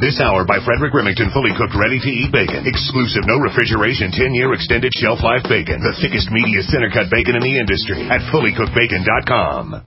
This hour by Frederick Remington, fully cooked, ready-to-eat bacon. Exclusive, no refrigeration, 10-year extended shelf life bacon. The thickest, meatiest center-cut bacon in the industry at fullycookedbacon.com.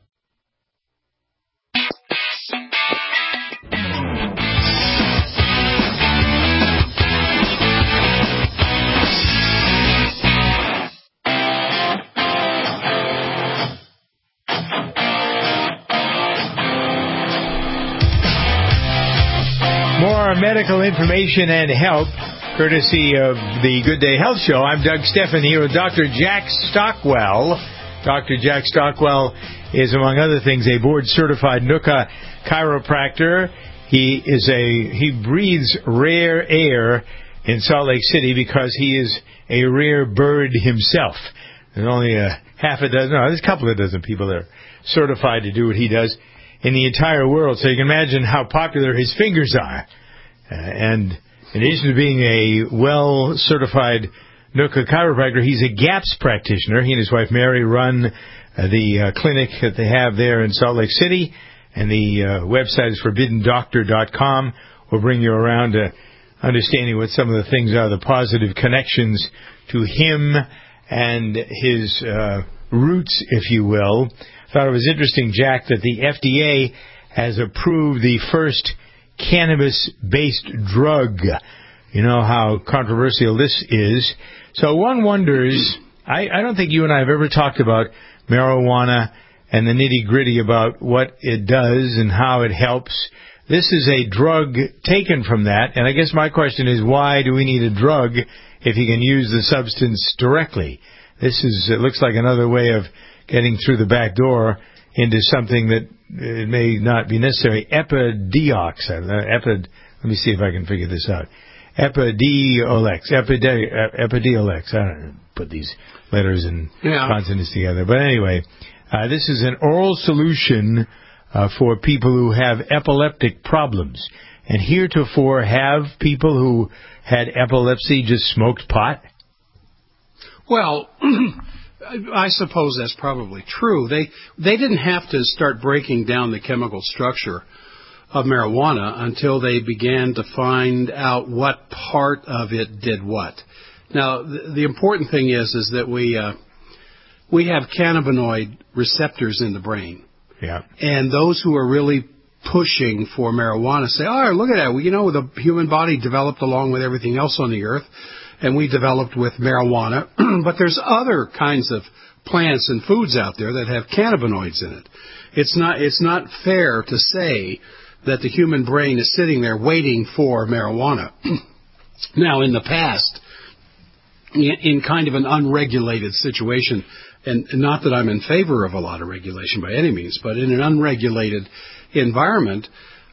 More medical information and help, courtesy of the Good Day Health Show. I'm Doug Stephan here with Dr. Jack Stockwell. Dr. Jack Stockwell is, among other things, a board-certified NUCCA chiropractor. He breathes rare air in Salt Lake City because he is a rare bird himself. There's only there's a couple of dozen people that are certified to do what he does in the entire world, so you can imagine how popular his fingers are. And in addition to being a well-certified NUCCA chiropractor, he's a GAPS practitioner. He and his wife Mary run the clinic that they have there in Salt Lake City, and the website is ForbiddenDoctor.com. We'll bring you around to understanding what some of the things are, the positive connections to him and his roots, if you will. Thought it was interesting, Jack, that the FDA has approved the first cannabis-based drug. You know how controversial this is. So one wonders, I don't think you and I have ever talked about marijuana and the nitty-gritty about what it does and how it helps. This is a drug taken from that, and I guess my question is, why do we need a drug if you can use the substance directly? It looks like another way of getting through the back door into something that it may not be necessary. Epidiolex. Let me see if I can figure this out. Epidiolex. Epidiolex. I don't know, put these letters and consonants together. But anyway, this is an oral solution for people who have epileptic problems. And heretofore, have people who had epilepsy just smoked pot? Well, I suppose that's probably true. They didn't have to start breaking down the chemical structure of marijuana until they began to find out what part of it did what. Now, the important thing is that we have cannabinoid receptors in the brain. Yeah. And those who are really pushing for marijuana say, oh, look at that. Well, the human body developed along with everything else on the earth, and we developed with marijuana. But there's other kinds of plants and foods out there that have cannabinoids in it. It's not fair to say that the human brain is sitting there waiting for marijuana. Now, in the past, in kind of an unregulated situation, and not that I'm in favor of a lot of regulation by any means, but in an unregulated environment,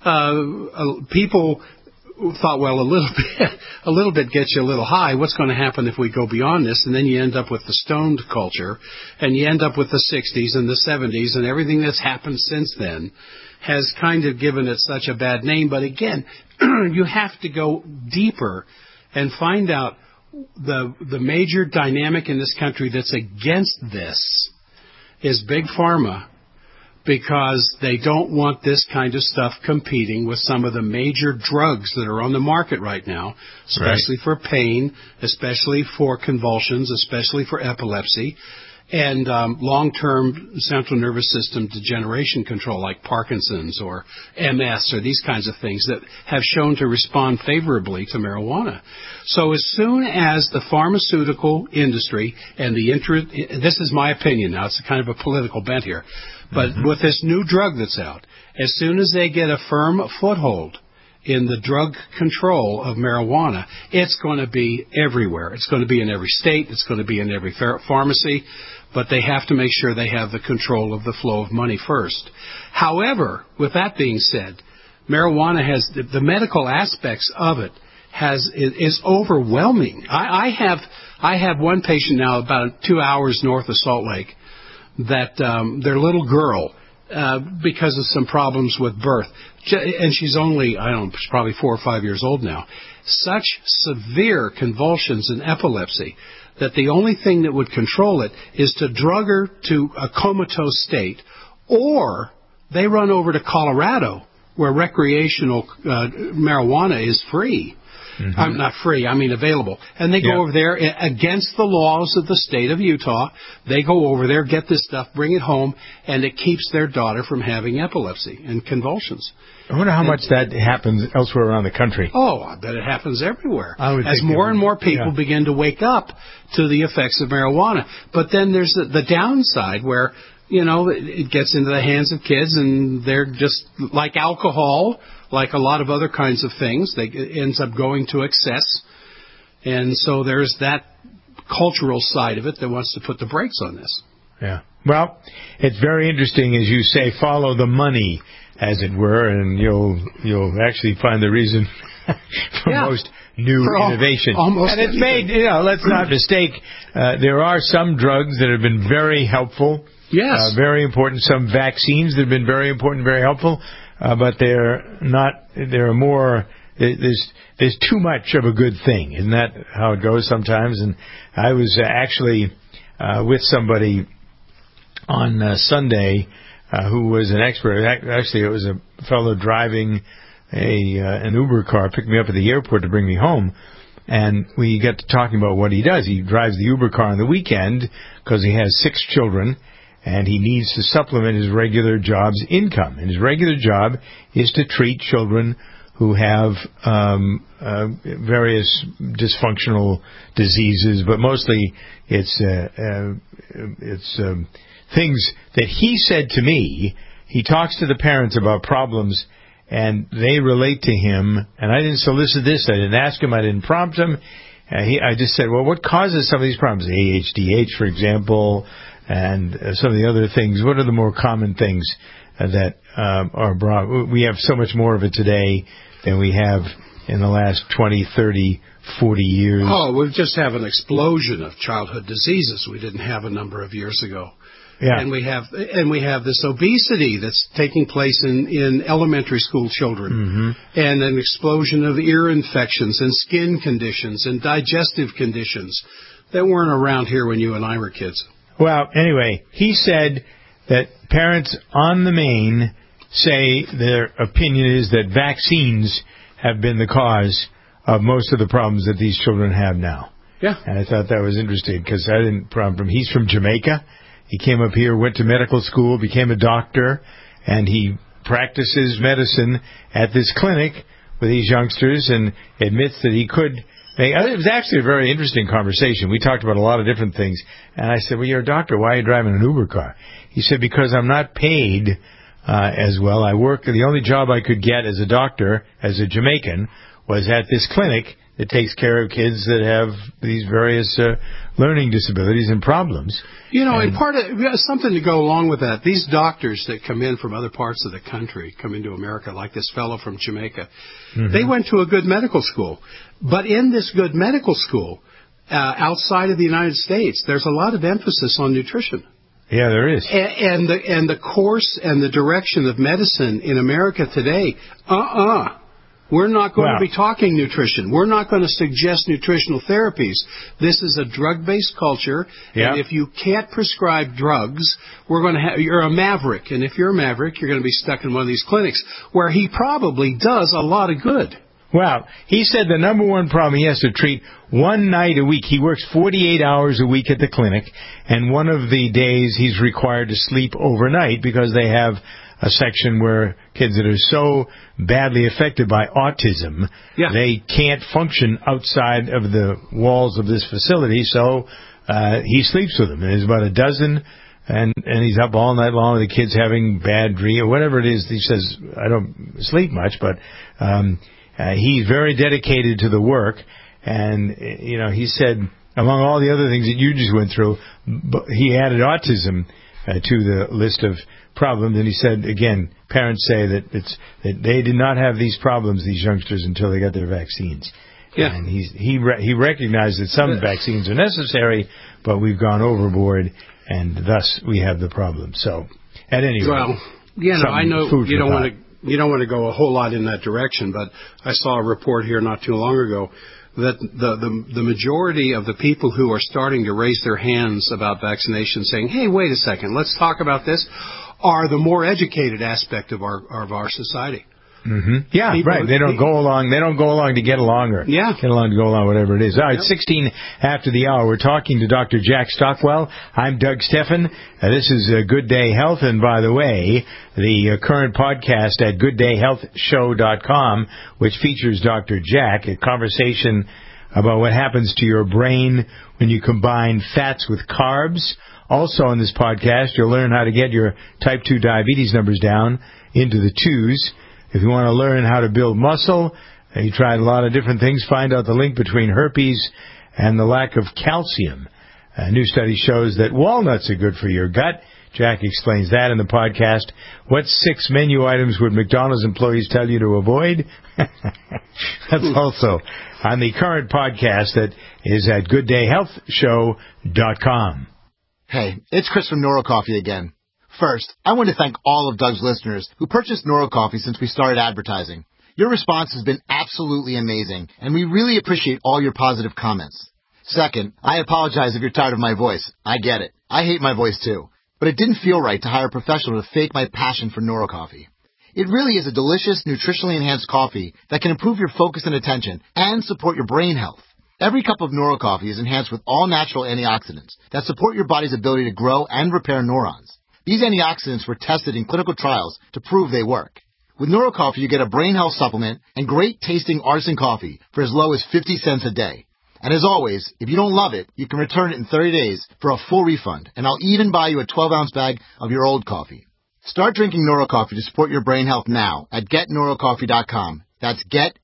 people thought, well, a little bit gets you a little high. What's going to happen if we go beyond this? And then you end up with the stoned culture, and you end up with the 60s and the 70s, and everything that's happened since then has kind of given it such a bad name. But again, you have to go deeper and find out the major dynamic in this country that's against this is Big Pharma, because they don't want this kind of stuff competing with some of the major drugs that are on the market right now, especially for pain, especially for convulsions, especially for epilepsy, and long-term central nervous system degeneration control like Parkinson's or MS or these kinds of things that have shown to respond favorably to marijuana. So as soon as the pharmaceutical industry and this is my opinion now, it's kind of a political bent here, but with this new drug that's out, as soon as they get a firm foothold in the drug control of marijuana, it's going to be everywhere. It's going to be in every state. It's going to be in every pharmacy. But they have to make sure they have the control of the flow of money first. However, with that being said, marijuana has the medical aspects of it is overwhelming. I have one patient now about 2 hours north of Salt Lake that their little girl, because of some problems with birth, and she's only, she's probably 4 or 5 years old now, such severe convulsions and epilepsy that the only thing that would control it is to drug her to a comatose state, or they run over to Colorado where recreational marijuana is free. Mm-hmm. I'm not free, I mean available. And they go over there against the laws of the state of Utah. They go over there, get this stuff, bring it home, and it keeps their daughter from having epilepsy and convulsions. I wonder how much that happens elsewhere around the country. Oh, I bet it happens everywhere. As more and more people begin to wake up to the effects of marijuana. But then there's the downside where, it gets into the hands of kids and they're just like alcohol, like a lot of other kinds of things. It ends up going to excess. And so there's that cultural side of it that wants to put the brakes on this. Yeah. Well, it's very interesting, as you say, follow the money, as it were, and you'll actually find the reason for most new innovation. Almost and it's made, let's not mistake, there are some drugs that have been very helpful. Yes. Very important. Some vaccines that have been very important, very helpful, but they're not, there are more, there's too much of a good thing. Isn't that how it goes sometimes? And I was actually with somebody on Sunday who was an expert. Actually, it was a fellow driving an Uber car, picked me up at the airport to bring me home. And we got to talking about what he does. He drives the Uber car on the weekend because he has 6 children, and he needs to supplement his regular job's income. And his regular job is to treat children who have various dysfunctional diseases, but mostly it's things that he said to me. He talks to the parents about problems, and they relate to him. And I didn't solicit this. I didn't ask him. I didn't prompt him. I just said, well, what causes some of these problems? ADHD, for example, and some of the other things. What are the more common things that are brought? We have so much more of it today than we have in the last 20, 30, 40 years. Oh, we just have an explosion of childhood diseases we didn't have a number of years ago. Yeah. And we have this obesity that's taking place in elementary school children, and an explosion of ear infections and skin conditions and digestive conditions that weren't around here when you and I were kids. Well, anyway, he said that parents on the main say their opinion is that vaccines have been the cause of most of the problems that these children have now. Yeah. And I thought that was interesting because I didn't prompt him. He's from Jamaica. He came up here, went to medical school, became a doctor, and he practices medicine at this clinic with these youngsters and admits that he could. It was actually a very interesting conversation. We talked about a lot of different things. And I said, well, you're a doctor. Why are you driving an Uber car? He said, because I'm not paid as well. I work. The only job I could get as a doctor, as a Jamaican, was at this clinic that takes care of kids that have these various learning disabilities and problems. And part of something to go along with that, these doctors that come in from other parts of the country, come into America, like this fellow from Jamaica, they went to a good medical school. But in this good medical school, outside of the United States, there's a lot of emphasis on nutrition. Yeah, there is. And the course and the direction of medicine in America today, we're not going to be talking nutrition. We're not going to suggest nutritional therapies. This is a drug-based culture, and if you can't prescribe drugs, you're a maverick. And if you're a maverick, you're going to be stuck in one of these clinics where he probably does a lot of good. Well, he said the number one problem he has to treat one night a week. He works 48 hours a week at the clinic, and one of the days he's required to sleep overnight because they have a section where kids that are so badly affected by autism, they can't function outside of the walls of this facility, so he sleeps with them. And there's about a dozen, and he's up all night long with the kids having bad dreams, or whatever it is. He says, I don't sleep much, but he's very dedicated to the work, and, he said, among all the other things that you just went through, he added autism to the list of problems, and he said, again, parents say that they did not have these problems, these youngsters, until they got their vaccines. Yeah. And he recognized that some vaccines are necessary, but we've gone overboard, and thus we have the problem. So, at any rate, I know you don't want to go a whole lot in that direction, but I saw a report here not too long ago that the majority of the people who are starting to raise their hands about vaccination, saying, hey, wait a second, let's talk about this, are the more educated aspect of our society. Mm-hmm. Yeah, right. They don't go along. They don't go along to get along, or get along to go along, whatever it is. All right, 16 after the hour. We're talking to Dr. Jack Stockwell. I'm Doug Steffen. This is Good Day Health, and by the way, the current podcast at GoodDayHealthShow.com, which features Dr. Jack, a conversation about what happens to your brain when you combine fats with carbs. Also on this podcast, you'll learn how to get your type 2 diabetes numbers down into the 2s. If you want to learn how to build muscle, you tried a lot of different things, find out the link between herpes and the lack of calcium. A new study shows that walnuts are good for your gut. Jack explains that in the podcast. What 6 menu items would McDonald's employees tell you to avoid? That's also on the current podcast that is at GoodDayHealthShow.com. Hey, it's Chris from NeuroCoffee again. First, I want to thank all of Doug's listeners who purchased NeuroCoffee since we started advertising. Your response has been absolutely amazing, and we really appreciate all your positive comments. Second, I apologize if you're tired of my voice. I get it. I hate my voice too. But it didn't feel right to hire a professional to fake my passion for NeuroCoffee. It really is a delicious, nutritionally enhanced coffee that can improve your focus and attention and support your brain health. Every cup of NeuroCoffee is enhanced with all-natural antioxidants that support your body's ability to grow and repair neurons. These antioxidants were tested in clinical trials to prove they work. With NeuroCoffee, you get a brain health supplement and great-tasting artisan coffee for as low as 50 cents a day. And as always, if you don't love it, you can return it in 30 days for a full refund, and I'll even buy you a 12-ounce bag of your old coffee. Start drinking NeuroCoffee to support your brain health now at GetNeuroCoffee.com. That's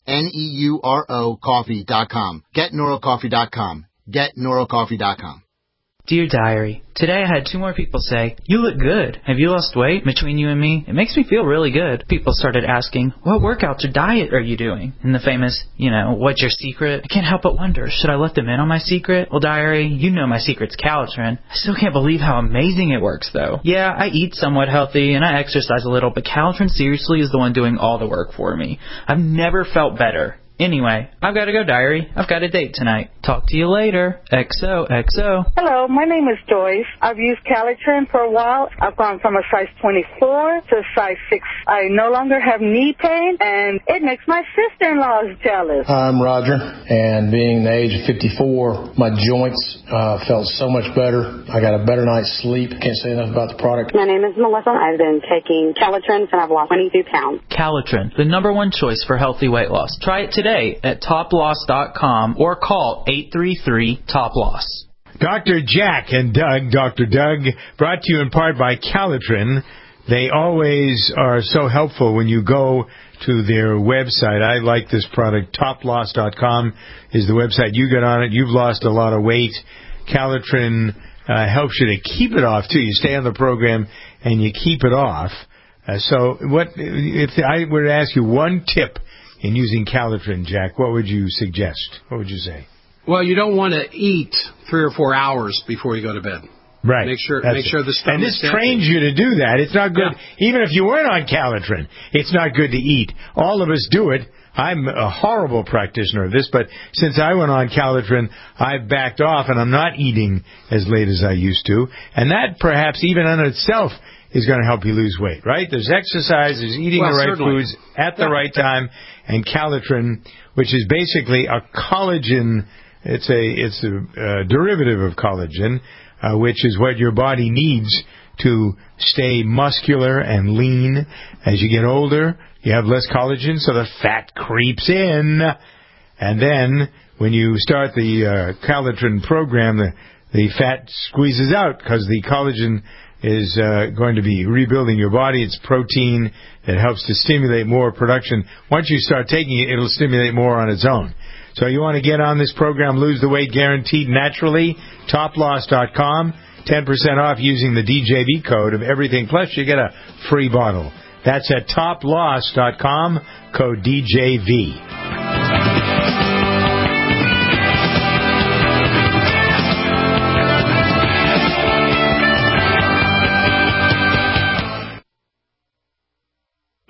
GetNeuroCoffee.com. GetNeuroCoffee.com. GetNeuroCoffee.com. Dear Diary, today I had 2 more people say, "You look good. Have you lost weight?" Between you and me, it makes me feel really good. People started asking, "What workouts or diet are you doing?" And the famous, "What's your secret?" I can't help but wonder, should I let them in on my secret? Well, Diary, you know my secret's Calitrin. I still can't believe how amazing it works, though. Yeah, I eat somewhat healthy and I exercise a little, but Calitrin seriously is the one doing all the work for me. I've never felt better. Anyway, I've got to go, Diary. I've got a date tonight. Talk to you later. XOXO. Hello, my name is Joyce. I've used Calitrin for a while. I've gone from a size 24 to a size 6. I no longer have knee pain, and it makes my sister-in-law jealous. I'm Roger, and being the age of 54, my joints felt so much better. I got a better night's sleep. Can't say enough about the product. My name is Melissa. I've been taking Calitrin, and I've lost 22 pounds. Calitrin, the #1 choice for healthy weight loss. Try it today at toploss.com or call 833-TOP-LOSS. Dr. Jack and Doug, Dr. Doug, brought to you in part by Calitrin. They always are so helpful when you go to their website. I like this product. Toploss.com is the website. You get on it. You've lost a lot of weight. Calitrin helps you to keep it off, too. You stay on the program and you keep it off. So if I were to ask you one tip in using Calitrin, Jack, what would you suggest? What would you say? Well, you don't want to eat 3 or 4 hours before you go to bed. Right. Make sure the stomach. And this trains you to do that. It's not good. Yeah. Even if you weren't on Calitrin, it's not good to eat. All of us do it. I'm a horrible practitioner of this, but since I went on Calitrin, I've backed off, and I'm not eating as late as I used to. And that perhaps even in itself is going to help you lose weight, right? There's exercise, there's eating the right foods at the right time, and Calitrin, which is basically a collagen. It's a derivative of collagen, which is what your body needs to stay muscular and lean. As you get older, you have less collagen, so the fat creeps in. And then when you start the Calitrin program, the fat squeezes out because the collagen is going to be rebuilding your body. It's protein that helps to stimulate more production. Once you start taking it, it'll stimulate more on its own. So you want to get on this program, lose the weight guaranteed naturally, toploss.com, 10% off using the DJV code of everything, plus you get a free bottle. That's at toploss.com, code DJV.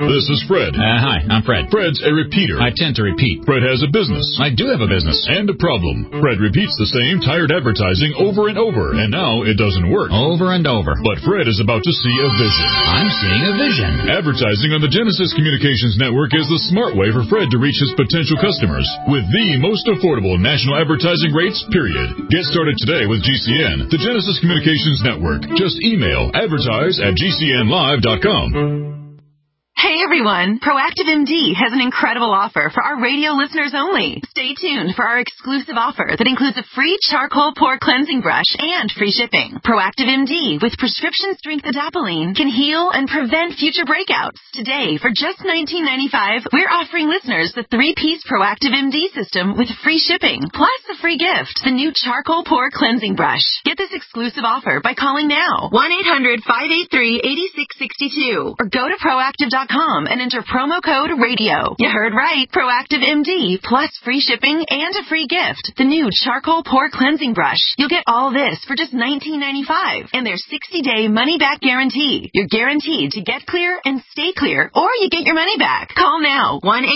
This is Fred. Hi, I'm Fred. Fred's a repeater. I tend to repeat. Fred has a business. I do have a business. And a problem. Fred repeats the same tired advertising over and over, and now it doesn't work. Over and over. But Fred is about to see a vision. I'm seeing a vision. Advertising on the Genesis Communications Network is the smart way for Fred to reach his potential customers with the most affordable national advertising rates, period. Get started today with GCN, the Genesis Communications Network. Just email advertise@gcnlive.com. Hey everyone, Proactive MD has an incredible offer for our radio listeners only. Stay tuned for our exclusive offer that includes a free charcoal pore cleansing brush and free shipping. Proactive MD with prescription strength adapalene can heal and prevent future breakouts. Today, for just $19.95, we're offering listeners the 3-piece Proactive MD system with free shipping, plus a free gift, the new charcoal pore cleansing brush. Get this exclusive offer by calling now, 1-800-583-8662, or go to proactive.com and enter promo code RADIO. You heard right. Proactive MD plus free shipping and a free gift. The new charcoal pore cleansing brush. You'll get all this for just $19.95 and their 60-day money-back guarantee. You're guaranteed to get clear and stay clear, or you get your money back. Call now.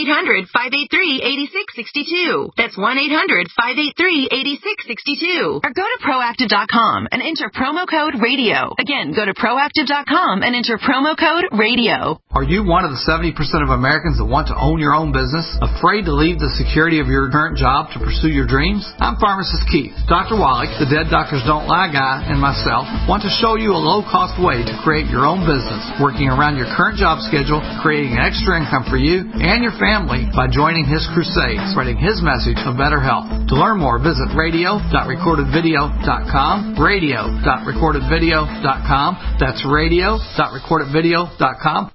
1-800-583-8662. That's 1-800-583-8662. Or go to proactive.com and enter promo code RADIO. Again, go to proactive.com and enter promo code RADIO. Are you one of the 70% of Americans that want to own your own business? Afraid to leave the security of your current job to pursue your dreams? I'm Pharmacist Keith. Dr. Wallach, the Dead Doctors Don't Lie guy, and myself want to show you a low-cost way to create your own business, working around your current job schedule, creating an extra income for you and your family by joining his crusade, spreading his message of better health. To learn more, visit radio.recordedvideo.com, radio.recordedvideo.com. That's radio.recordedvideo.com.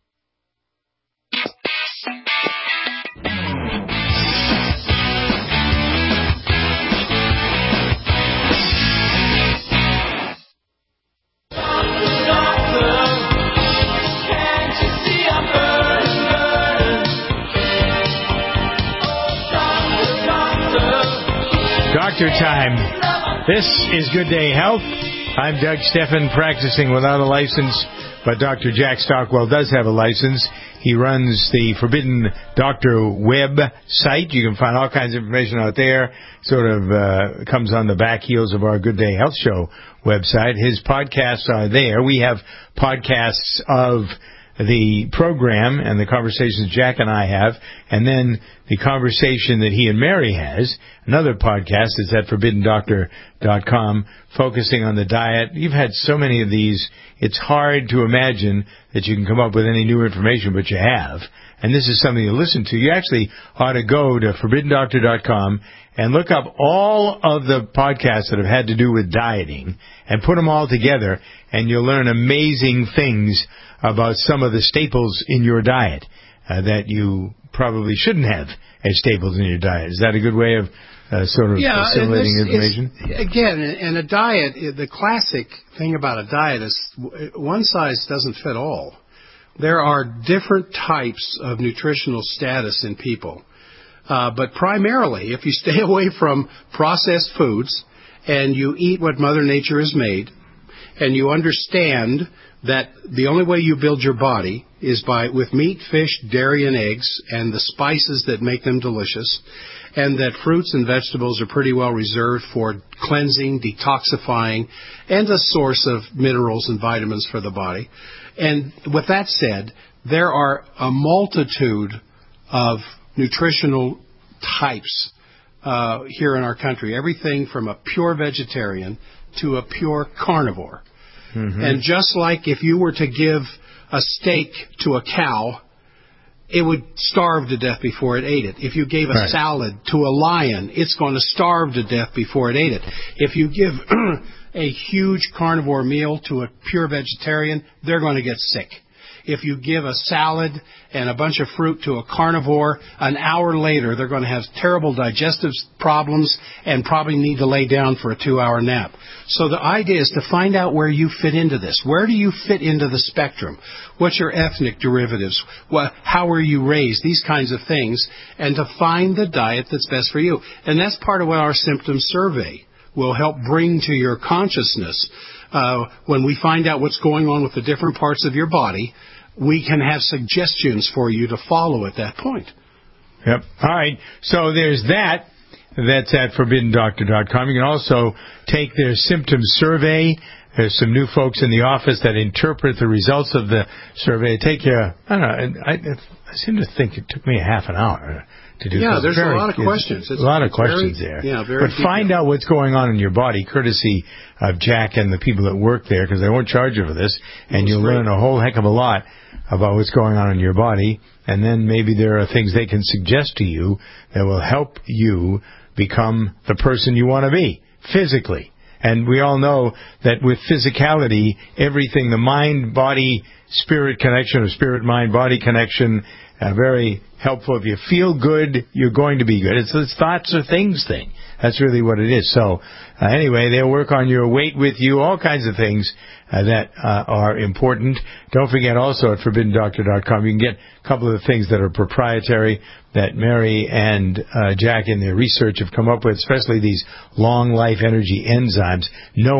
Doctor time. This is Good Day Health. I'm Doug Steffen, practicing without a license, but Dr. Jack Stockwell does have a license. He runs the Forbidden Doctor web site. You can find all kinds of information out there. Sort of comes on the back heels of our Good Day Health Show website. His podcasts are there. We have podcasts of the program and the conversations Jack and I have, and then the conversation that he and Mary has. Another podcast is at ForbiddenDoctor.com, focusing on the diet. You've had so many of these, it's hard to imagine that you can come up with any new information, but you have. And this is something to listen to. You actually ought to go to ForbiddenDoctor.com and look up all of the podcasts that have had to do with dieting and put them all together, and you'll learn amazing things about some of the staples in your diet that you probably shouldn't have as staples in your diet. Is that a good way of assimilating information? Again, in a diet, the classic thing about a diet is one size doesn't fit all. There are different types of nutritional status in people. But primarily, if you stay away from processed foods and you eat what Mother Nature has made, and you understand that the only way you build your body is with meat, fish, dairy, and eggs, and the spices that make them delicious, and that fruits and vegetables are pretty well reserved for cleansing, detoxifying, and a source of minerals and vitamins for the body. And with that said, there are a multitude of nutritional types here in our country, everything from a pure vegetarian to a pure carnivore. Mm-hmm. And just like if you were to give a steak to a cow, it would starve to death before it ate it. If you gave a salad to a lion, it's going to starve to death before it ate it. If you give a huge carnivore meal to a pure vegetarian, they're going to get sick. If you give a salad and a bunch of fruit to a carnivore, an hour later they're going to have terrible digestive problems and probably need to lay down for a 2-hour nap. So the idea is to find out where you fit into this. Where do you fit into the spectrum? What's your ethnic derivatives? How were you raised? These kinds of things. And to find the diet that's best for you. And that's part of what our symptom survey will help bring to your consciousness. When we find out what's going on with the different parts of your body, we can have suggestions for you to follow at that point. Yep. All right. So there's that. That's at ForbiddenDoctor.com. You can also take their symptom survey. There's some new folks in the office that interpret the results of the survey. I seem to think it took me a half an hour to do. Yeah, there's a lot of questions. A lot of questions there. Yeah, very. But find out what's going on in your body, courtesy of Jack and the people that work there, because they won't charge you for this, and you'll learn a whole heck of a lot about what's going on in your body. And then maybe there are things they can suggest to you that will help you become the person you want to be physically. And we all know that with physicality, everything, the mind-body-spirit connection, or spirit-mind-body connection, very helpful. If you feel good, you're going to be good. It's this thoughts or things thing. That's really what it is. So, anyway, they'll work on your weight with you, all kinds of things that are important. Don't forget also at ForbiddenDoctor.com, you can get a couple of the things that are proprietary that Mary and Jack in their research have come up with, especially these long life energy enzymes. No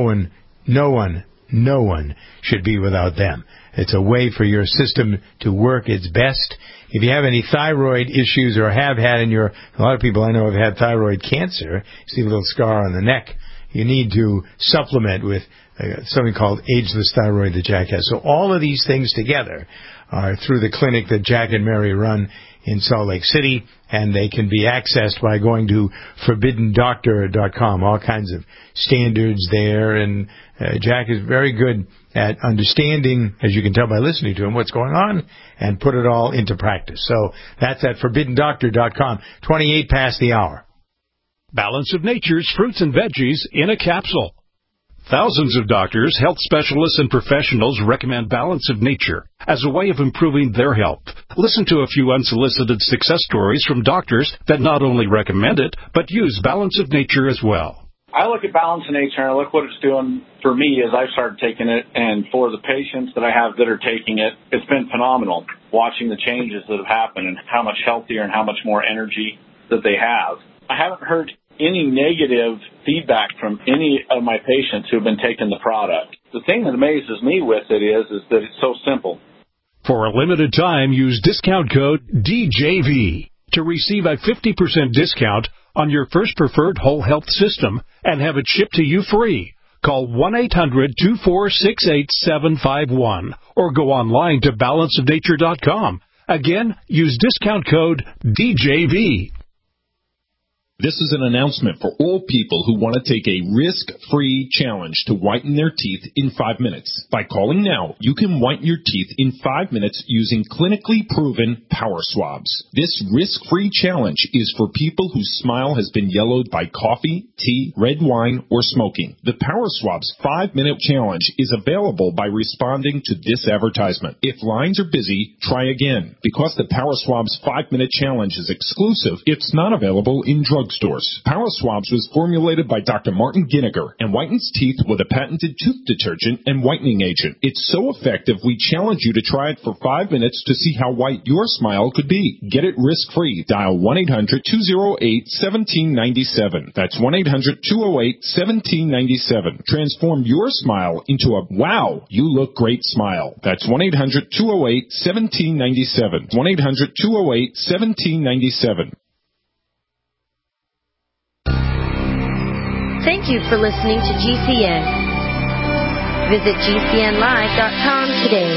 one should be without them. It's a way for your system to work its best. If you have any thyroid issues or have had a lot of people I know have had thyroid cancer, you see a little scar on the neck, you need to supplement with something called ageless thyroid that Jack has. So all of these things together are through the clinic that Jack and Mary run in Salt Lake City, and they can be accessed by going to ForbiddenDoctor.com. All kinds of standards there, and Jack is very good at understanding, as you can tell by listening to him, what's going on, and put it all into practice. So that's at ForbiddenDoctor.com, 28 past the hour. Balance of Nature's fruits and veggies in a capsule. Thousands of doctors, health specialists, and professionals recommend Balance of Nature as a way of improving their health. Listen to a few unsolicited success stories from doctors that not only recommend it, but use Balance of Nature as well. I look at Balance of Nature and I look what it's doing for me as I've started taking it, and for the patients that I have that are taking it, it's been phenomenal watching the changes that have happened and how much healthier and how much more energy that they have. I haven't heard any negative feedback from any of my patients who have been taking the product. The thing that amazes me with it is that it's so simple. For a limited time, use discount code DJV to receive a 50% discount on your first preferred whole health system and have it shipped to you free. Call 1-800-246-8751 or go online to balanceofnature.com. Again, use discount code DJV. This is an announcement for all people who want to take a risk-free challenge to whiten their teeth in 5 minutes. By calling now, you can whiten your teeth in 5 minutes using clinically proven power swabs. This risk-free challenge is for people whose smile has been yellowed by coffee, tea, red wine, or smoking. The Power Swabs 5-minute challenge is available by responding to this advertisement. If lines are busy, try again. Because the Power Swabs 5-minute challenge is exclusive, it's not available in drugstores. Power Swabs was formulated by Dr. Martin Ginniger and whitens teeth with a patented tooth detergent and whitening agent. It's so effective, we challenge you to try it for 5 minutes to see how white your smile could be. Get it risk-free. Dial 1-800-208-1797. That's 1-800-208-1797. Transform your smile into a wow, you look great smile. That's 1-800-208-1797. 1-800-208-1797. Thank you for listening to GCN. Visit GCNlive.com today.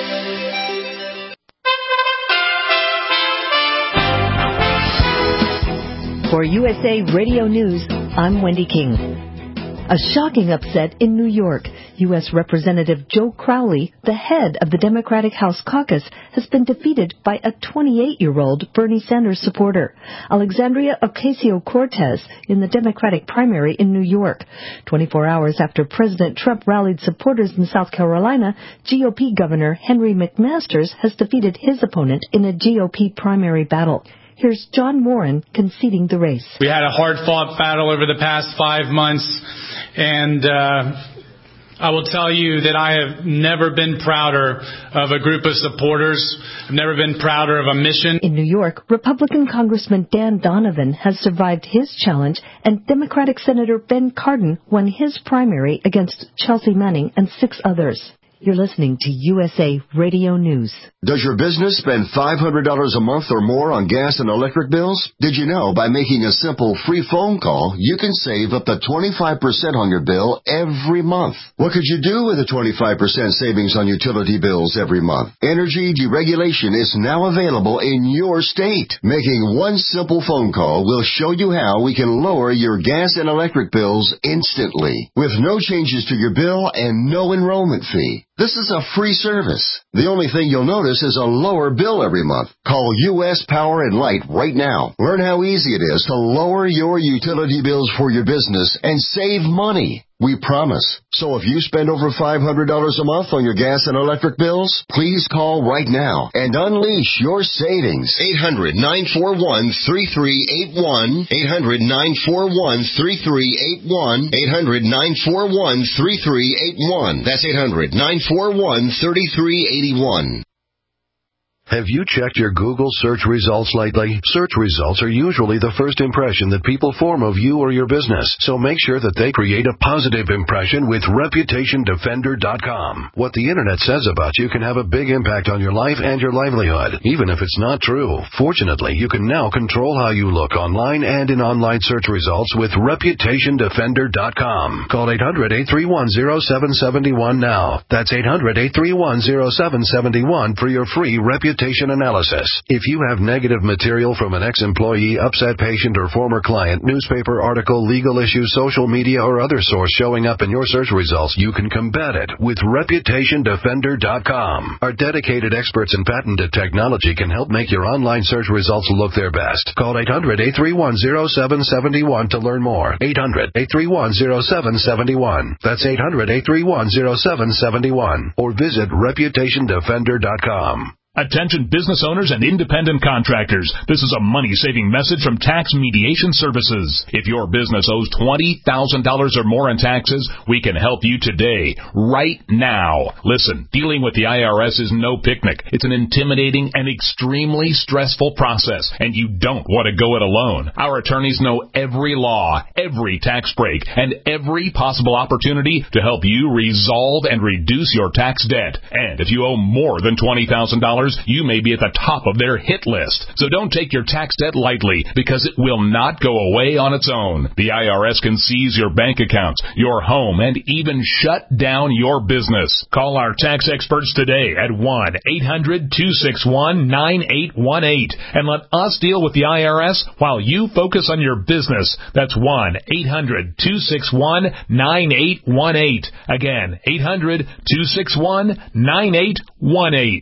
For USA Radio News, I'm Wendy King. A shocking upset in New York. U.S. Representative Joe Crowley, the head of the Democratic House Caucus, has been defeated by a 28-year-old Bernie Sanders supporter, Alexandria Ocasio-Cortez, in the Democratic primary in New York. 24 hours after President Trump rallied supporters in South Carolina, GOP Governor Henry McMaster has defeated his opponent in a GOP primary battle. Here's John Warren conceding the race. We had a hard-fought battle over the past 5 months, and I will tell you that I have never been prouder of a group of supporters. I've never been prouder of a mission. In New York, Republican Congressman Dan Donovan has survived his challenge, and Democratic Senator Ben Cardin won his primary against Chelsea Manning and 6 others. You're listening to USA Radio News. Does your business spend $500 a month or more on gas and electric bills? Did you know by making a simple free phone call, you can save up to 25% on your bill every month? What could you do with a 25% savings on utility bills every month? Energy deregulation is now available in your state. Making one simple phone call will show you how we can lower your gas and electric bills instantly with no changes to your bill and no enrollment fee. This is a free service. The only thing you'll notice is a lower bill every month. Call U.S. Power and Light right now. Learn how easy it is to lower your utility bills for your business and save money. We promise. So if you spend over $500 a month on your gas and electric bills, please call right now and unleash your savings. 800-941-3381. 800-941-3381. 800-941-3381. That's 800-941-3381. Have you checked your Google search results lately? Search results are usually the first impression that people form of you or your business, so make sure that they create a positive impression with ReputationDefender.com. What the Internet says about you can have a big impact on your life and your livelihood, even if it's not true. Fortunately, you can now control how you look online and in online search results with ReputationDefender.com. Call 800-831-0771 now. That's 800-831-0771 for your free reputation analysis. If you have negative material from an ex-employee, upset patient, or former client, newspaper article, legal issue, social media, or other source showing up in your search results, you can combat it with ReputationDefender.com. Our dedicated experts in patented technology can help make your online search results look their best. Call 800-831-0771 to learn more. 800-831-0771. That's 800-831-0771. Or visit ReputationDefender.com. Attention business owners and independent contractors. This is a money-saving message from Tax Mediation Services. If your business owes $20,000 or more in taxes, we can help you today, right now. Listen, dealing with the IRS is no picnic. It's an intimidating and extremely stressful process, and you don't want to go it alone. Our attorneys know every law, every tax break, and every possible opportunity to help you resolve and reduce your tax debt. And if you owe more than $20,000, you may be at the top of their hit list. So don't take your tax debt lightly, because it will not go away on its own. The IRS can seize your bank accounts, your home, and even shut down your business. Call our tax experts today at 1-800-261-9818 and let us deal with the IRS while you focus on your business. That's 1-800-261-9818. Again, 800-261-9818.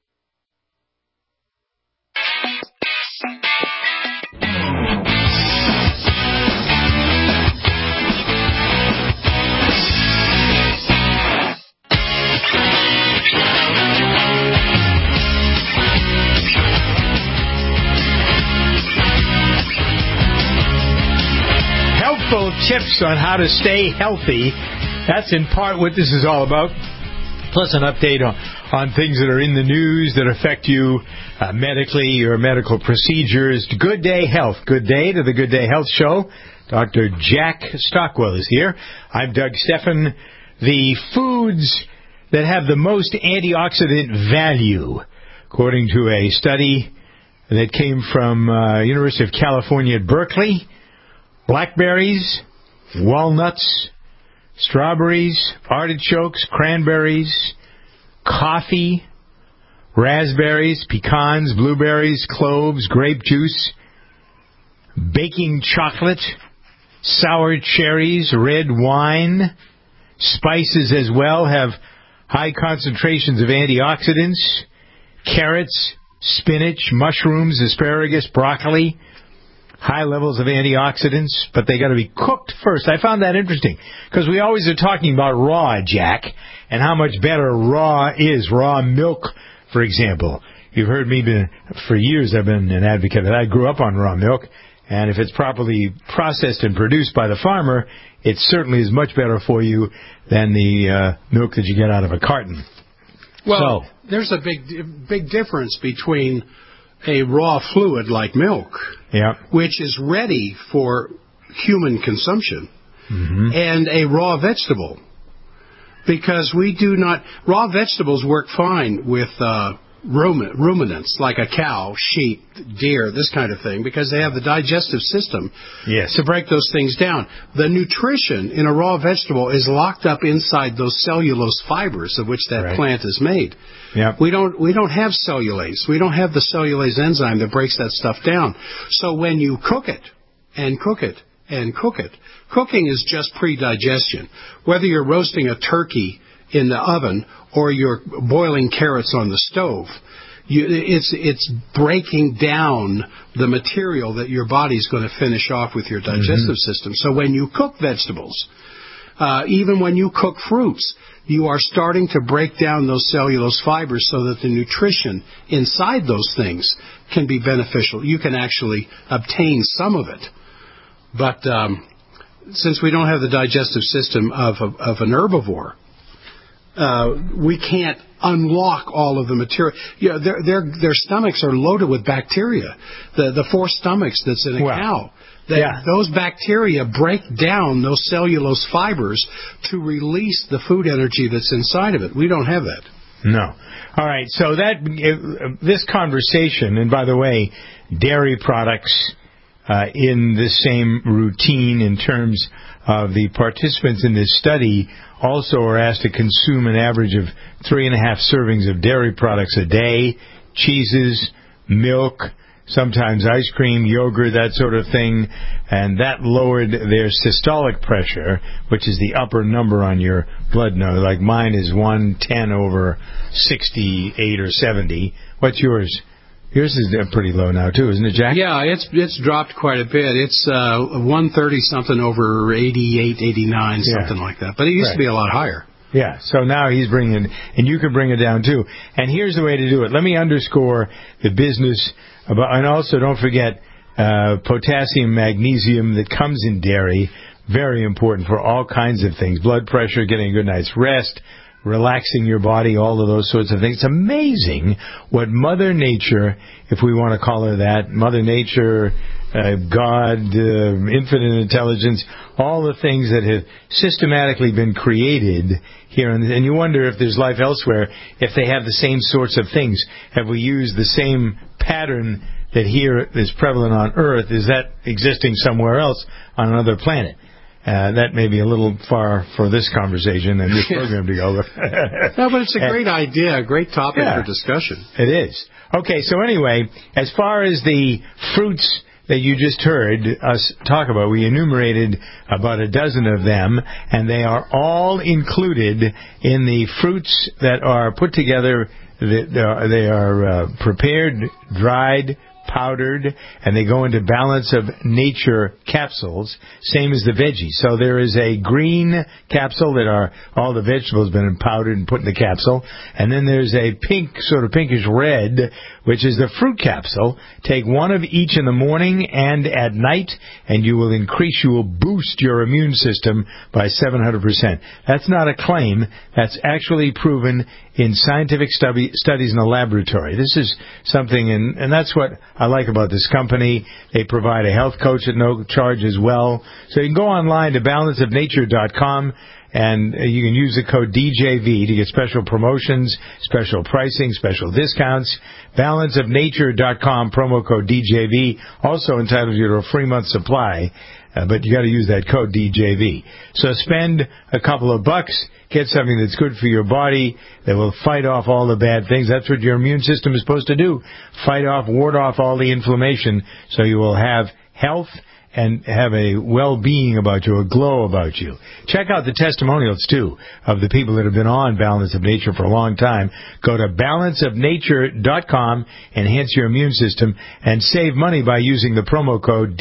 Tips on how to stay healthy. That's in part what this is all about. Plus an update on things that are in the news that affect you medically, your medical procedures. Good Day Health. Good day to the Good Day Health Show. Dr. Jack Stockwell is here. I'm Doug Steffen. The foods that have the most antioxidant value, according to a study that came from University of California at Berkeley: blackberries, walnuts, strawberries, artichokes, cranberries, coffee, raspberries, pecans, blueberries, cloves, grape juice, baking chocolate, sour cherries, red wine. Spices as well have high concentrations of antioxidants. Carrots, spinach, mushrooms, asparagus, broccoli, high levels of antioxidants, but they got to be cooked first. I found that interesting because we always are talking about raw, Jack, and how much better raw is. Raw milk, for example. You've heard me, for years I've been an advocate that I grew up on raw milk, and if it's properly processed and produced by the farmer, it certainly is much better for you than the milk that you get out of a carton. Well, there's a big difference between a raw fluid like milk, which is ready for human consumption, and a raw vegetable. because we do not. Raw vegetables work fine with ruminants like a cow, sheep, deer, this kind of thing, because they have the digestive system to break those things down. The nutrition in a raw vegetable is locked up inside those cellulose fibers of which that plant is made. Yep. We don't have cellulase. We don't have the cellulase enzyme that breaks that stuff down. So when you cook it and cook it and cook it, cooking is just pre-digestion. Whether you're roasting a turkey in the oven or you're boiling carrots on the stove, it's breaking down the material that your body's going to finish off with your digestive system. So when you cook vegetables, even when you cook fruits, you are starting to break down those cellulose fibers so that the nutrition inside those things can be beneficial. You can actually obtain some of it. But since we don't have the digestive system of an herbivore, we can't unlock all of the material. You know, their stomachs are loaded with bacteria. The 4 stomachs that's in a cow. Those bacteria break down those cellulose fibers to release the food energy that's inside of it. We don't have that. No. All right. So this conversation, and by the way, dairy products in the same routine in terms of the participants in this study also are asked to consume an average of 3.5 servings of dairy products a day, cheeses, milk, sometimes ice cream, yogurt, that sort of thing, and that lowered their systolic pressure, which is the upper number on your blood node. Like mine is 110/68 or 70. What's yours? Yours is pretty low now, too, isn't it, Jack? Yeah, it's dropped quite a bit. It's 130-something over 88, 89, something like that. But it used to be a lot higher. Yeah, so now he's bringing it, and you can bring it down, too. And here's the way to do it. Let me underscore the business about, and also don't forget potassium, magnesium that comes in dairy, very important for all kinds of things. Blood pressure, getting a good night's rest, relaxing your body, all of those sorts of things. It's amazing what Mother Nature, if we want to call her that, Mother Nature, God, infinite intelligence, all the things that have systematically been created here. And you wonder if there's life elsewhere, if they have the same sorts of things. Have we used the same pattern that here is prevalent on Earth? Is that existing somewhere else on another planet? That may be a little far for this conversation and this program to go. No, but it's a great idea, a great topic for discussion. It is. Okay, so anyway, as far as the fruits that you just heard us talk about, we enumerated about a dozen of them, and they are all included in the fruits that are put together. They are prepared, dried, powdered, and they go into Balance of Nature capsules, same as the veggies. So there is a green capsule that are all the vegetables been powdered and put in the capsule, and then there's a pink, sort of pinkish red, which is the fruit capsule. Take one of each in the morning and at night, and you will boost your immune system by 700%. That's not a claim. That's actually proven in scientific studies in a laboratory. This is something, and that's what I like about this company. They provide a health coach at no charge as well. So you can go online to balanceofnature.com, and you can use the code DJV to get special promotions, special pricing, special discounts. Balanceofnature.com, promo code DJV, also entitles you to a free month supply, but you got to use that code DJV. So spend a couple of bucks, get something that's good for your body, that will fight off all the bad things. That's what your immune system is supposed to do. Ward off all the inflammation, so you will have health and have a well-being about you, a glow about you. Check out the testimonials, too, of the people that have been on Balance of Nature for a long time. Go to balanceofnature.com, enhance your immune system, and save money by using the promo code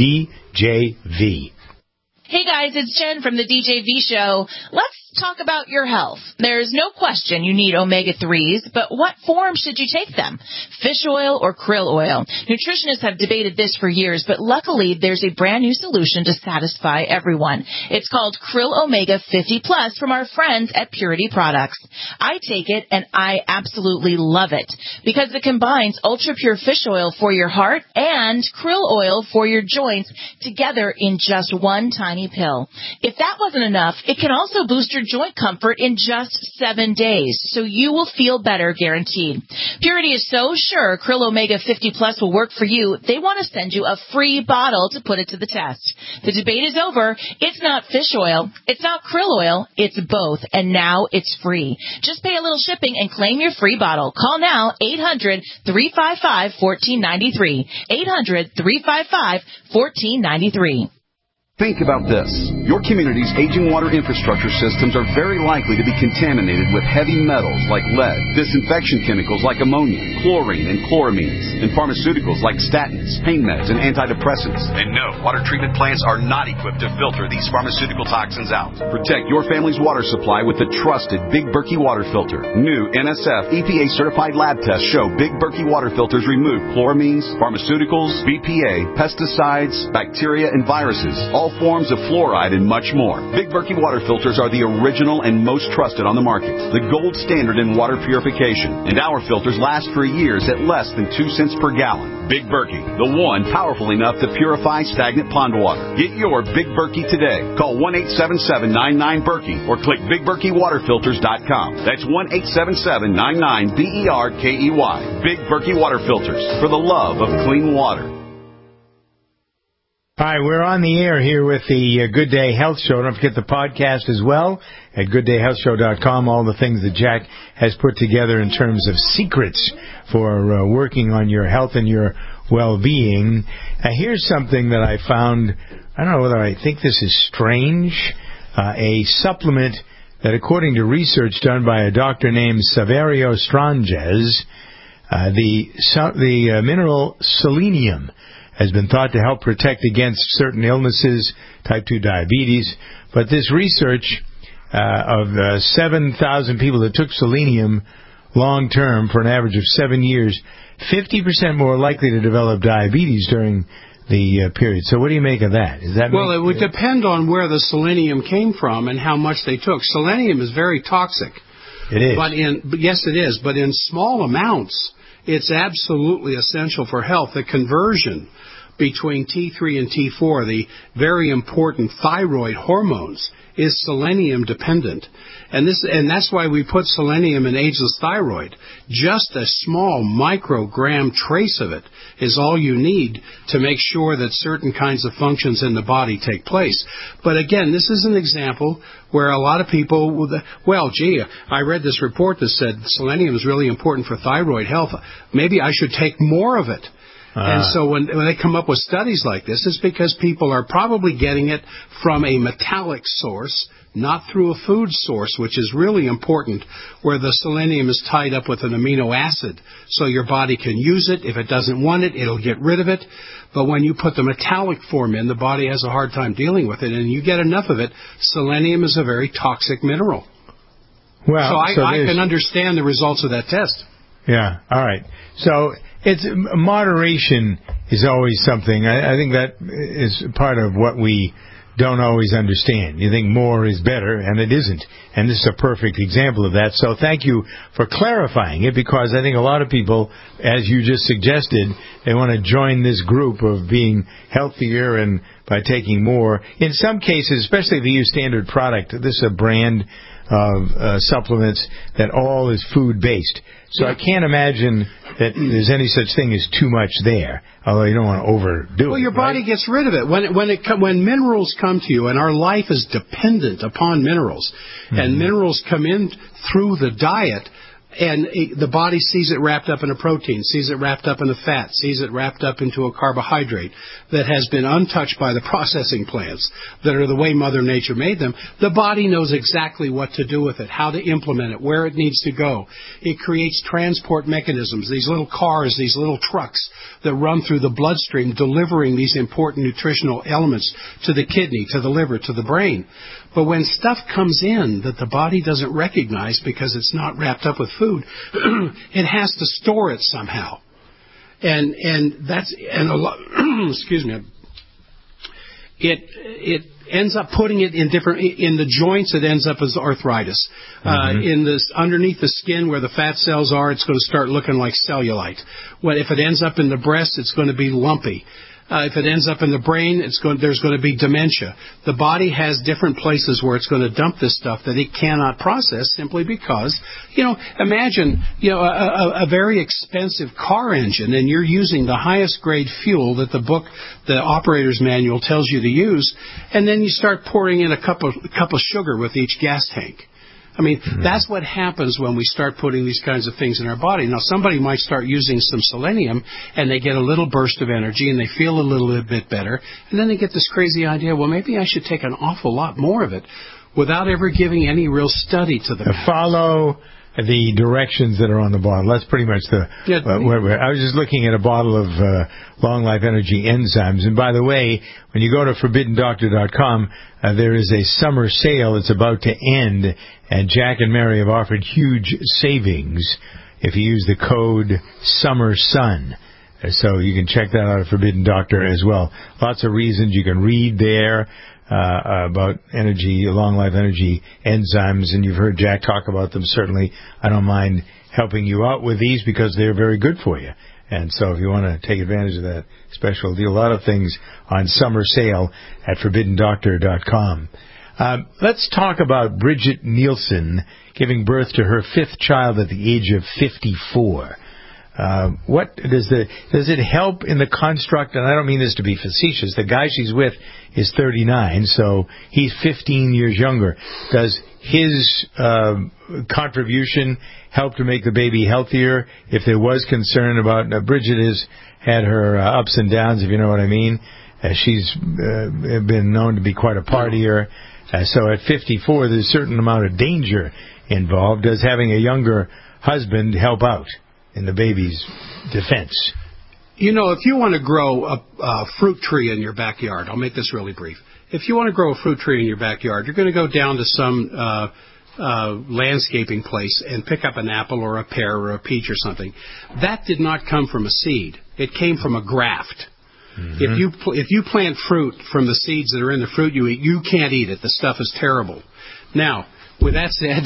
DJV. Hey guys, it's Jen from the DJV Show. Let's talk about your health. There's no question you need omega-3s, but what form should you take them? Fish oil or krill oil? Nutritionists have debated this for years, but luckily there's a brand new solution to satisfy everyone. It's called Krill Omega 50 Plus from our friends at Purity Products. I take it and I absolutely love it because it combines ultra-pure fish oil for your heart and krill oil for your joints together in just one tiny pill. If that wasn't enough, it can also boost your joint comfort in just 7 days, so you will feel better guaranteed. Purity is so sure Krill Omega 50 Plus will work for you, they want to send you a free bottle to put it to the test. The debate is over. It's not fish oil. It's not krill oil. It's both. And now it's free. Just pay a little shipping and claim your free bottle. Call now, 800-355-1493. 800-355-1493. Think about this. Your community's aging water infrastructure systems are very likely to be contaminated with heavy metals like lead, disinfection chemicals like ammonia, chlorine, and chloramines, and pharmaceuticals like statins, pain meds, and antidepressants. And no, water treatment plants are not equipped to filter these pharmaceutical toxins out. Protect your family's water supply with the trusted Big Berkey water filter. New NSF EPA-certified lab tests show Big Berkey water filters remove chloramines, pharmaceuticals, BPA, pesticides, bacteria, and viruses, all forms of fluoride, and much more. Big Berkey water filters are the original and most trusted on the market, the gold standard in water purification, and our filters last for years at less than 2 cents per gallon. Big Berkey, the one powerful enough to purify stagnant pond water. Get your Big Berkey today. Call 1-877-99-BERKEY or click BigBerkeyWaterFilters.com. That's 1-877-99-BERKEY. Big Berkey Water Filters, for the love of clean water. Hi, we're on the air here with the Good Day Health Show. Don't forget the podcast as well at GoodDayHealthShow.com. All the things that Jack has put together in terms of secrets for working on your health and your well-being. Here's something that I found. I don't know whether I think this is strange. A supplement that, according to research done by a doctor named Saverio Stranges, the mineral selenium has been thought to help protect against certain illnesses, type 2 diabetes. But this research of 7,000 people that took selenium long-term for an average of 7 years, 50% more likely to develop diabetes during the period. So what do you make of that? Well, it would depend on where the selenium came from and how much they took. Selenium is very toxic. It is. Yes, it is. But in small amounts, it's absolutely essential for health. The conversion between T3 and T4, the very important thyroid hormones, is selenium dependent. And that's why we put selenium in ageless thyroid. Just a small microgram trace of it is all you need to make sure that certain kinds of functions in the body take place. But again, this is an example where a lot of people, I read this report that said selenium is really important for thyroid health. Maybe I should take more of it. And so when they come up with studies like this, it's because people are probably getting it from a metallic source, not through a food source, which is really important, where the selenium is tied up with an amino acid, so your body can use it. If it doesn't want it, it'll get rid of it. But when you put the metallic form in, the body has a hard time dealing with it, and you get enough of it. Selenium is a very toxic mineral. Well, so I can understand the results of that test. Yeah, all right. So it's moderation is always something. I think that is part of what we don't always understand. You think more is better, and it isn't. And this is a perfect example of that. So thank you for clarifying it, because I think a lot of people, as you just suggested, they want to join this group of being healthier and by taking more. In some cases, especially if you use standard product, this is a brand of supplements that all is food-based. So I can't imagine that there's any such thing as too much there, although you don't want to overdo it. Well, your body gets rid of it. When minerals come to you, and our life is dependent upon minerals, and minerals come in through the diet, and the body sees it wrapped up in a protein, sees it wrapped up in a fat, sees it wrapped up into a carbohydrate that has been untouched by the processing plants that are the way Mother Nature made them. The body knows exactly what to do with it, how to implement it, where it needs to go. It creates transport mechanisms, these little cars, these little trucks that run through the bloodstream, delivering these important nutritional elements to the kidney, to the liver, to the brain. But when stuff comes in that the body doesn't recognize because it's not wrapped up with food, it has to store it somehow. And a lot, excuse me. It ends up putting it in the joints. It ends up as arthritis. Underneath the skin where the fat cells are, it's going to start looking like cellulite. If it ends up in the breast, it's going to be lumpy. If it ends up in the brain, there's going to be dementia. The body has different places where it's going to dump this stuff that it cannot process simply because, imagine, a very expensive car engine, and you're using the highest grade fuel that the operator's manual tells you to use, and then you start pouring in a cup of sugar with each gas tank. I mean, that's what happens when we start putting these kinds of things in our body. Now, somebody might start using some selenium, and they get a little burst of energy, and they feel a little bit better, and then they get this crazy idea, well, maybe I should take an awful lot more of it without ever giving any real study to them. Follow the directions that are on the bottle. That's pretty much I was just looking at a bottle of Long Life Energy enzymes. And by the way, when you go to ForbiddenDoctor.com, there is a summer sale that's about to end, and Jack and Mary have offered huge savings if you use the code SUMMERSUN. So you can check that out at Forbidden Doctor as well. Lots of reasons you can read there about energy, Long Life Energy enzymes, and you've heard Jack talk about them. Certainly, I don't mind helping you out with these because they're very good for you. And so if you want to take advantage of that special deal, a lot of things on summer sale at ForbiddenDoctor.com. Let's talk about Bridget Nielsen giving birth to her 5th child at the age of 54. What does it help in the construct? And I don't mean this to be facetious. The guy she's with is 39, so he's 15 years younger. Does his contribution help to make the baby healthier? If there was concern about Bridget has had her ups and downs, if you know what I mean. She's been known to be quite a partier. So at 54, there's a certain amount of danger involved. Does having a younger husband help out in the baby's defense? If you want to grow a fruit tree in your backyard, I'll make this really brief. If you want to grow a fruit tree in your backyard, you're going to go down to some landscaping place and pick up an apple or a pear or a peach or something. That did not come from a seed. It came from a graft. Mm-hmm. If you plant fruit from the seeds that are in the fruit you eat, you can't eat it. The stuff is terrible. Now, with that said,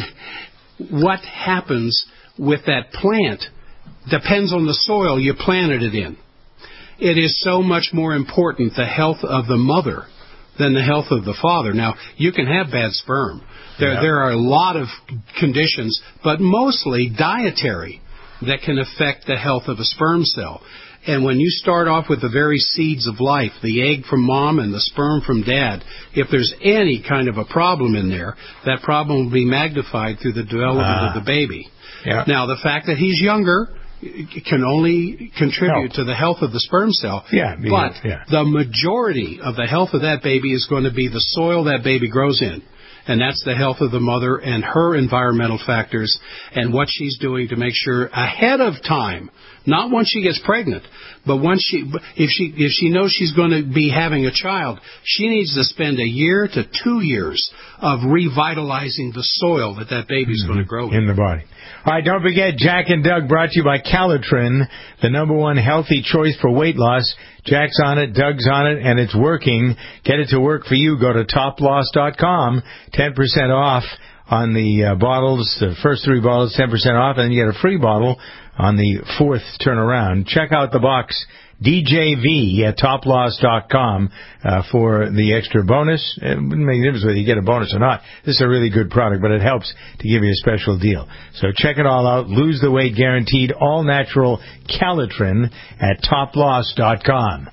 what happens with that plant depends on the soil you planted it in. It is so much more important, the health of the mother, than the health of the father. Now, you can have bad sperm. There are a lot of conditions, but mostly dietary, that can affect the health of a sperm cell. And when you start off with the very seeds of life, the egg from mom and the sperm from dad, if there's any kind of a problem in there, that problem will be magnified through the development of the baby. Yeah. Now, the fact that he's younger can only contribute to the health of the sperm cell. But the majority of the health of that baby is going to be the soil that baby grows in. And that's the health of the mother and her environmental factors and what she's doing to make sure ahead of time, not once she gets pregnant, but if she knows she's going to be having a child, she needs to spend 1 year to 2 years of revitalizing the soil that baby's going to grow in the body. All right, don't forget, Jack and Doug brought to you by Calitrin, the #1 healthy choice for weight loss. Jack's on it, Doug's on it, and it's working. Get it to work for you. Go to toploss.com, 10% off on the bottles, the first 3 bottles, 10% off, and you get a free bottle on the 4th turnaround. Check out the box DJV at toploss.com for the extra bonus. It wouldn't make a difference whether you get a bonus or not. This is a really good product, but it helps to give you a special deal. So check it all out. Lose the weight guaranteed. All natural Calitrin at toploss.com.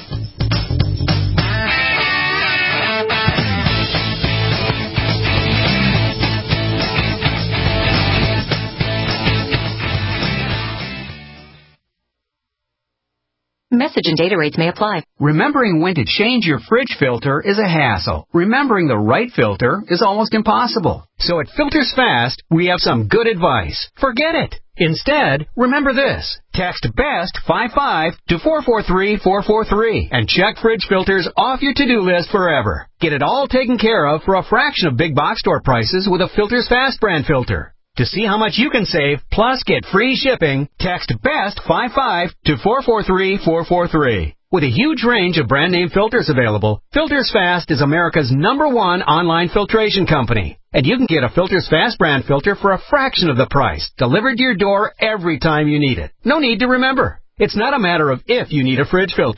Message and data rates may apply. Remembering when to change your fridge filter is a hassle. Remembering the right filter is almost impossible. So at Filters Fast, we have some good advice. Forget it. Instead, remember this. Text BEST 55 to 443-443 and check fridge filters off your to-do list forever. Get it all taken care of for a fraction of big box store prices with a Filters Fast brand filter. To see how much you can save, plus get free shipping, text BEST 55 to 443-443. With a huge range of brand name filters available, Filters Fast is America's #1 online filtration company. And you can get a Filters Fast brand filter for a fraction of the price, delivered to your door every time you need it. No need to remember. It's not a matter of if you need a fridge filter.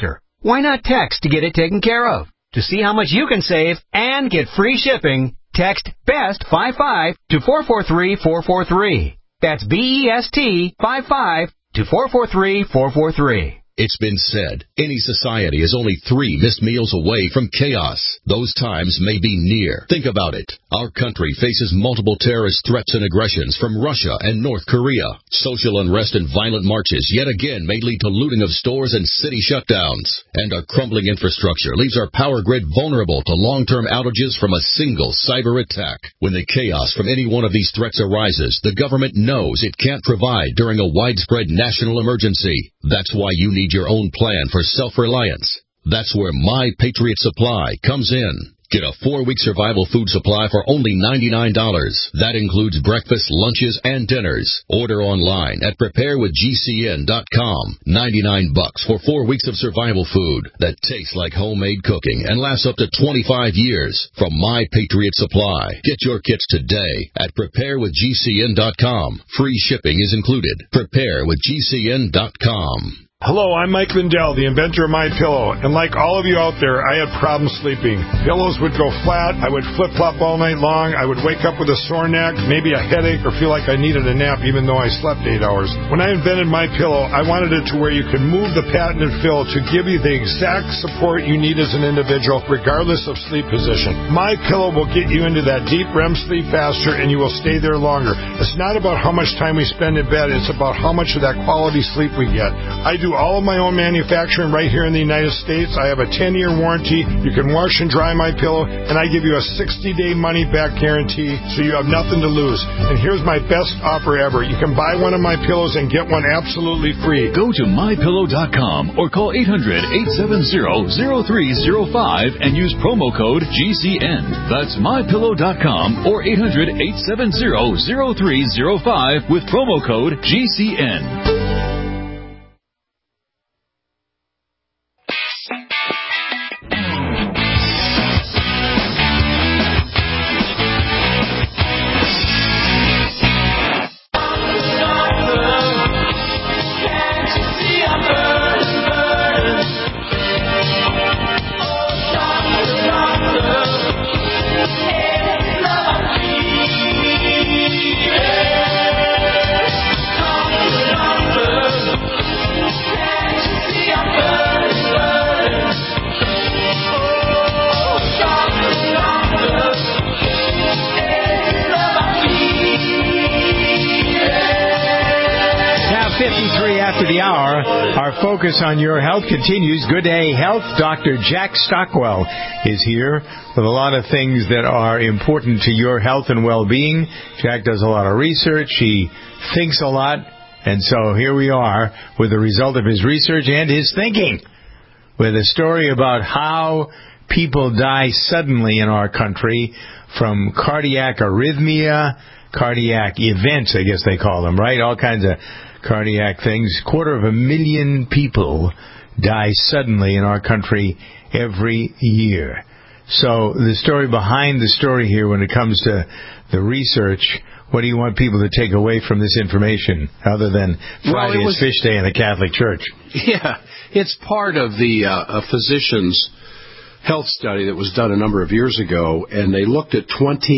Why not text to get it taken care of? To see how much you can save and get free shipping, text BEST55 to 443-443. That's BEST 55 to 443-443. It's been said, any society is only 3 missed meals away from chaos. Those times may be near. Think about it. Our country faces multiple terrorist threats and aggressions from Russia and North Korea. Social unrest and violent marches yet again may lead to looting of stores and city shutdowns. And our crumbling infrastructure leaves our power grid vulnerable to long-term outages from a single cyber attack. When the chaos from any one of these threats arises, the government knows it can't provide during a widespread national emergency. That's why you need your own plan for self-reliance. That's where My Patriot Supply comes in. Get a 4-week survival food supply for only $99. That includes breakfast, lunches, and dinners. Order online at preparewithgcn.com. $99 for 4 weeks of survival food that tastes like homemade cooking and lasts up to 25 years from My Patriot Supply. Get your kits today at preparewithgcn.com. Free shipping is included. Preparewithgcn.com. Hello, I'm Mike Lindell, the inventor of MyPillow, and like all of you out there, I had problems sleeping. Pillows would go flat, I would flip-flop all night long, I would wake up with a sore neck, maybe a headache, or feel like I needed a nap even though I slept 8 hours. When I invented MyPillow, I wanted it to where you could move the patented fill to give you the exact support you need as an individual, regardless of sleep position. MyPillow will get you into that deep REM sleep faster, and you will stay there longer. It's not about how much time we spend in bed, it's about how much of that quality sleep we get. I do all of my own manufacturing right here in the United States. I have a 10-year warranty. You can wash and dry my pillow, and I give you a 60-day money-back guarantee, so you have nothing to lose. And here's my best offer ever. You can buy one of my pillows and get one absolutely free. Go to MyPillow.com or call 800-870-0305 and use promo code GCN. That's MyPillow.com or 800-870-0305 with promo code GCN. Our focus on your health continues. Good Day Health. Dr. Jack Stockwell is here with a lot of things that are important to your health and well-being. Jack does a lot of research. He thinks a lot. And so here we are with the result of his research and his thinking, with a story about how people die suddenly in our country from cardiac arrhythmia, cardiac events, I guess they call them, right? All kinds of cardiac things. 250,000 people die suddenly in our country every year. So the story behind the story here when it comes to the research, what do you want people to take away from this information other than Friday is Fish Day in the Catholic Church? Yeah, it's part of the physician's health study that was done a number of years ago, and they looked at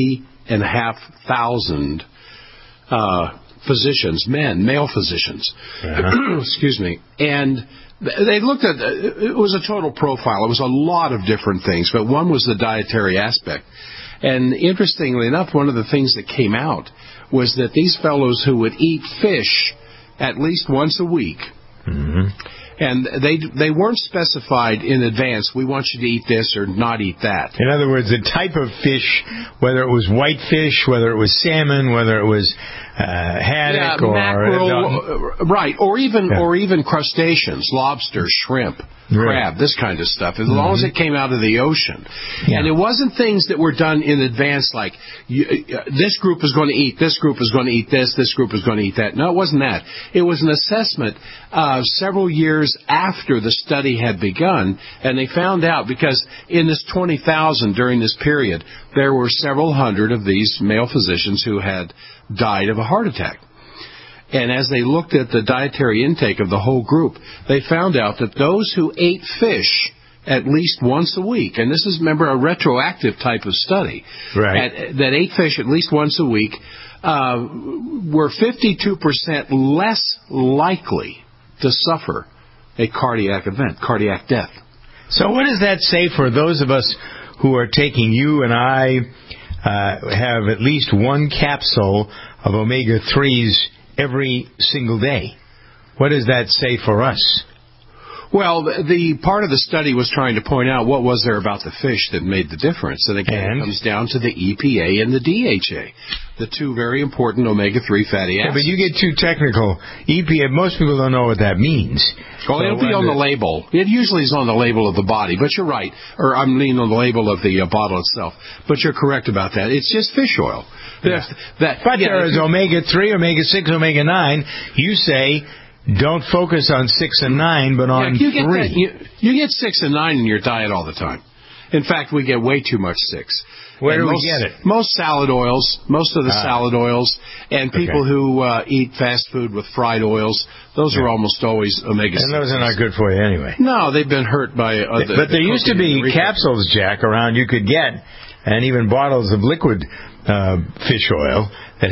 20,500 physicians, male physicians, excuse me, and they looked at, it was a total profile. It was a lot of different things, but one was the dietary aspect. And interestingly enough, one of the things that came out was that these fellows who would eat fish at least once a week, and they weren't specified in advance, we want you to eat this or not eat that. In other words, the type of fish, whether it was whitefish, whether it was salmon, whether it was haddock or mackerel, right, or even crustaceans, lobster, shrimp, crab, this kind of stuff, as long as it came out of the ocean. And it wasn't things that were done in advance, like this group is going to eat, this group is going to eat this group is going to eat that. No, it wasn't that. It was an assessment several years after the study had begun, and they found out, because in this 20,000 during this period, there were several hundred of these male physicians who had died of a heart attack. And as they looked at the dietary intake of the whole group, they found out that those who ate fish at least once a week, and this is, remember, a retroactive type of study, right, that ate fish at least once a week, were 52% less likely to suffer a cardiac event, cardiac death. So what does that say for those of us who are taking, you and I have at least one capsule of omega-3s every single day? What does that say for us? Well, the part of the study was trying to point out what was there about the fish that made the difference. And again, it comes down to the EPA and the DHA, the two very important omega-3 fatty acids. Yeah, but you get too technical. EPA, most people don't know what that means. Well, it'll be on the label. It usually is on the label of the body, but you're right. Or I mean on the label of the bottle itself. But you're correct about that. It's just fish oil. Yeah. But there is omega-3, omega-6, omega-9. You say don't focus on 6 and 9, but on 3. You get 6 and 9 in your diet all the time. In fact, we get way too much 6. Where do we get it? Most salad oils, most of the salad oils, and people who eat fast food with fried oils, those are almost always omega-6. And those are not good for you anyway. No, they've been hurt by other. But there used to be capsules, Jack, around you could get, and even bottles of liquid fish oil that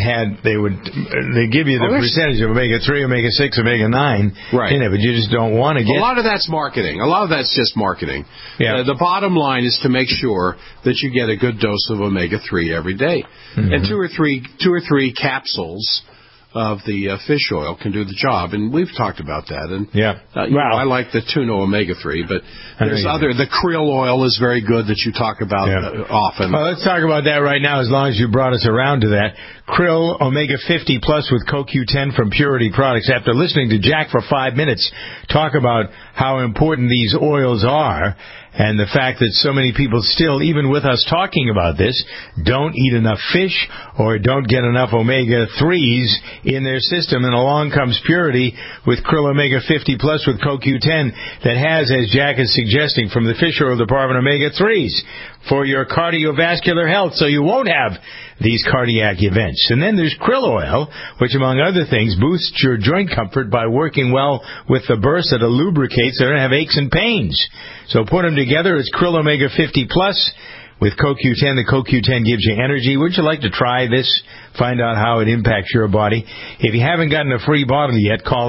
they give you the percentage of omega-3, omega-6, omega-9 in it, but you just don't want to get. A lot of that's marketing. A lot of that's just marketing. Yeah. The bottom line is to make sure that you get a good dose of omega-3 every day. Mm-hmm. And two or three capsules of the fish oil can do the job, and we've talked about that. And I like the tuna omega-3, but there's the krill oil is very good that you talk about often. Well, let's talk about that right now, as long as you brought us around to that. Krill omega-50 plus with CoQ10 from Purity Products. After listening to Jack for 5 minutes talk about how important these oils are, and the fact that so many people still, even with us talking about this, don't eat enough fish or don't get enough omega-3s in their system. And along comes Purity with Krill Omega-50 Plus with CoQ10 that has, as Jack is suggesting, from the fish oil department, omega-3s for your cardiovascular health, so you won't have these cardiac events. And then there's krill oil, which, among other things, boosts your joint comfort by working well with the bursa to lubricate so you don't have aches and pains. So put them together. It's Krill Omega-50 Plus with CoQ10. The CoQ10 gives you energy. Would you like to try this? Find out how it impacts your body. If you haven't gotten a free bottle yet, call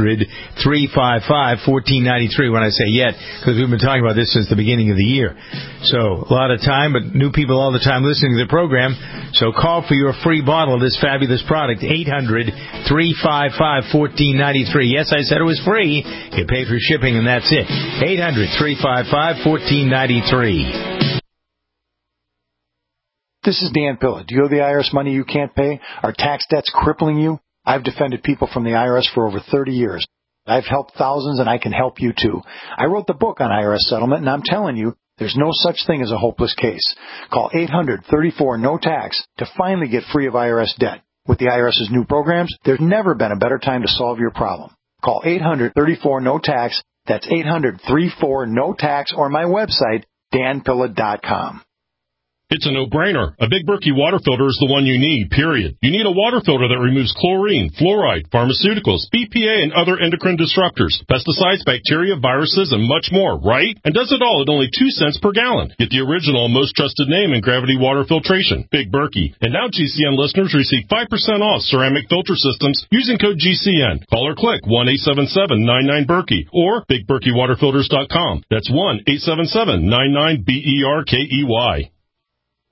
800-355-1493 when I say yet, because we've been talking about this since the beginning of the year. So a lot of time, but new people all the time listening to the program. So call for your free bottle of this fabulous product, 800-355-1493. Yes, I said it was free. You pay for shipping, and that's it. 800-355-1493. This is Dan Pilla. Do you owe the IRS money you can't pay? Are tax debts crippling you? I've defended people from the IRS for over 30 years. I've helped thousands, and I can help you too. I wrote the book on IRS settlement, and I'm telling you, there's no such thing as a hopeless case. Call 800-34-NO-TAX to finally get free of IRS debt. With the IRS's new programs, there's never been a better time to solve your problem. Call 800-34-NO-TAX. That's 800-34-NO-TAX, or my website, danpilla.com. It's a no-brainer. A Big Berkey water filter is the one you need, period. You need a water filter that removes chlorine, fluoride, pharmaceuticals, BPA, and other endocrine disruptors, pesticides, bacteria, viruses, and much more, right? And does it all at only 2 cents per gallon. Get the original, most trusted name in gravity water filtration, Big Berkey. And now GCN listeners receive 5% off ceramic filter systems using code GCN. Call or click 1-877-99-BERKEY or BigBerkeyWaterFilters.com. That's 1-877-99-BERKEY.